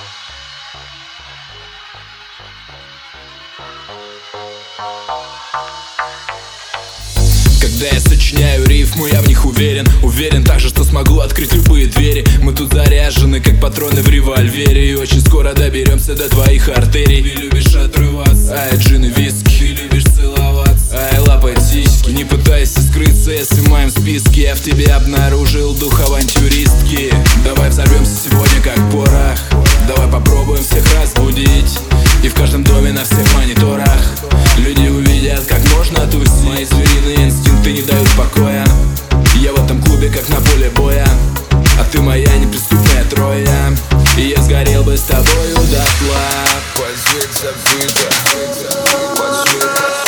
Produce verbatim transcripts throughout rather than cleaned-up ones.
Когда я сочиняю рифму, я в них уверен. Уверен также, что смогу открыть любые двери. Мы тут заряжены, как патроны в револьвере. И очень скоро доберемся до твоих артерий. Ты любишь отрываться, ай, джин и виски. Ты любишь целоваться, ай, лапать сиськи. Не пытайся скрыться, если в моем списке я в тебе обнаружил дух авантюристки. Давай взорвемся сегодня как порох. Давай попробуем всех разбудить. И в каждом доме на всех мониторах люди увидят, как можно тусить. Мои звериные инстинкты не дают покоя. Я в этом клубе, как на поле боя. А ты моя неприступная троя. И я сгорел бы с тобою дотла. Под свет забыто, под свет,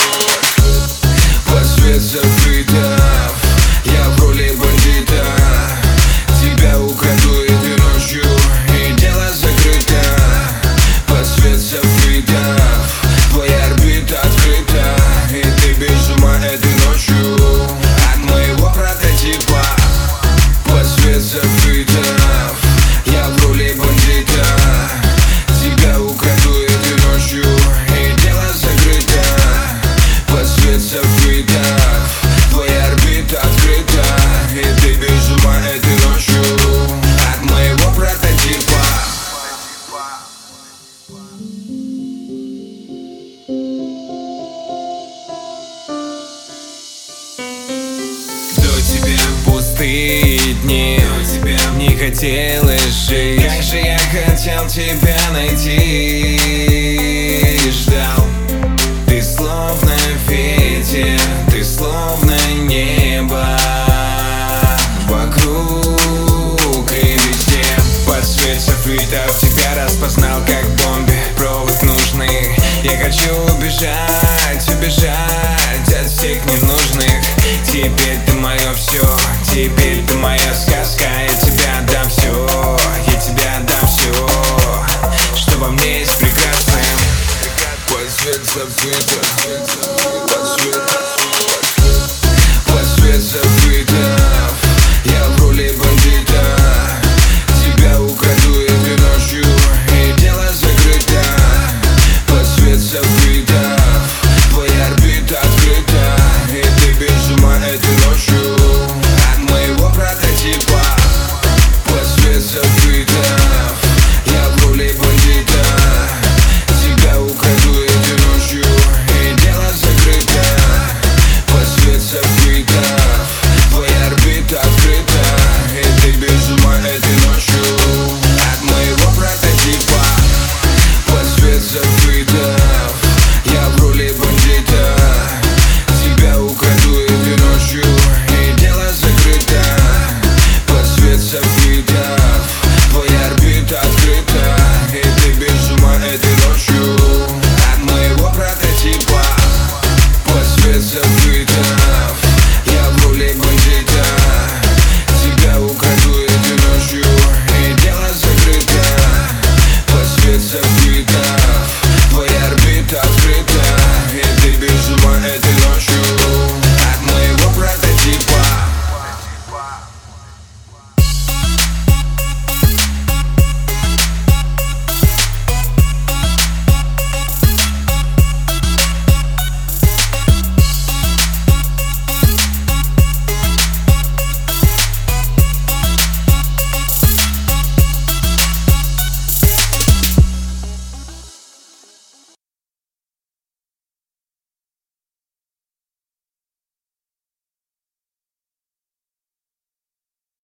под свет забыто. Я в роли бандита. Тебя украду этой ночью, и дело закрыто. Под свет забыто, твоя орбита открыта. И ты без ума этой ночью от моего прототипа. Под свет забыто, я в роли бандита. Тебя украду этой ночью, и дело закрыто. Под свет забыто, твоя орбита открыта. И ты без ума этой ночью от моего прототипа. До тебя пустые дни, не хотелось жить. Как же я хотел тебя найти. Ждал, ты словно ветер, ты словно небо. Вокруг и везде. Под свет софитов тебя распознал как бомбе. Провод нужный. Я хочу убежать, убежать от всех ненужных. Теперь ты мое все, теперь ты моя сказка. Я тебе отдам все, я тебе отдам все, что во мне есть прекрасное. Под свет забыто, под свет, под свет забыто. Я в роли бандита. Тебя украду этой ночью, и дело закрыто. Под свет забыто, твоя орбита открыта. И ты без ума этой ночью от моего прототипа. Под свет забыто, я в роли бандита. Тебя украду этой ночью, и дело закрыто. Под свет забыто, твоя орбита открыта. И ты без ума этой ночью от моего прототипа. Под свет забыто, я в роли бандита. Тебя украду этой ночью, и дело закрыто. Под свет забыто, твоя орбита открыта.